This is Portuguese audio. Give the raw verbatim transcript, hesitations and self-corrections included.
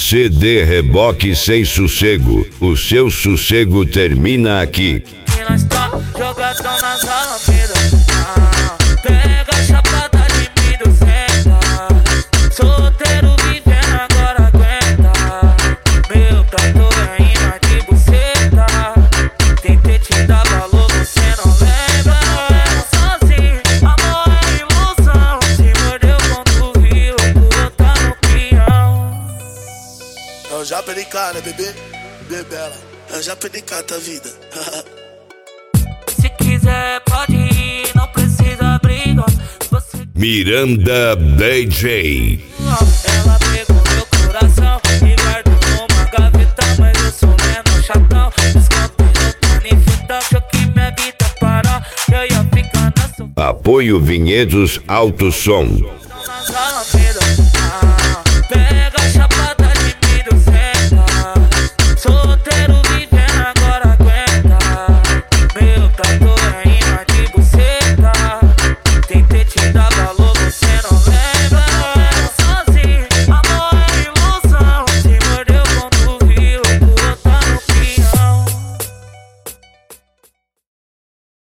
C D Reboque Sem Sossego. O seu sossego termina aqui. E nós tá jogadão nas alamedas. Ah, pega a chapada de milho, senta. Solteiro vivendo agora aguenta. Meu trator é imã de buceta. Tentei te dar valor, você não lembra. Não era sozinho, amor é ilusão. Se mordeu quando viu, tu tá no peão. Eu já perdi cara, bebê, bebela. Eu já perdi cara, vida. Se quiser pode ir, não precisa brigar. Você... Miranda D J. Ela pegou meu coração e guardou numa gaveta, mas eu sou menos chatão. Descampei tá nem fita, achou que minha vida parar, eu ia ficar na sua. Apoio Vinhedos Alto Som. Nas alamedas.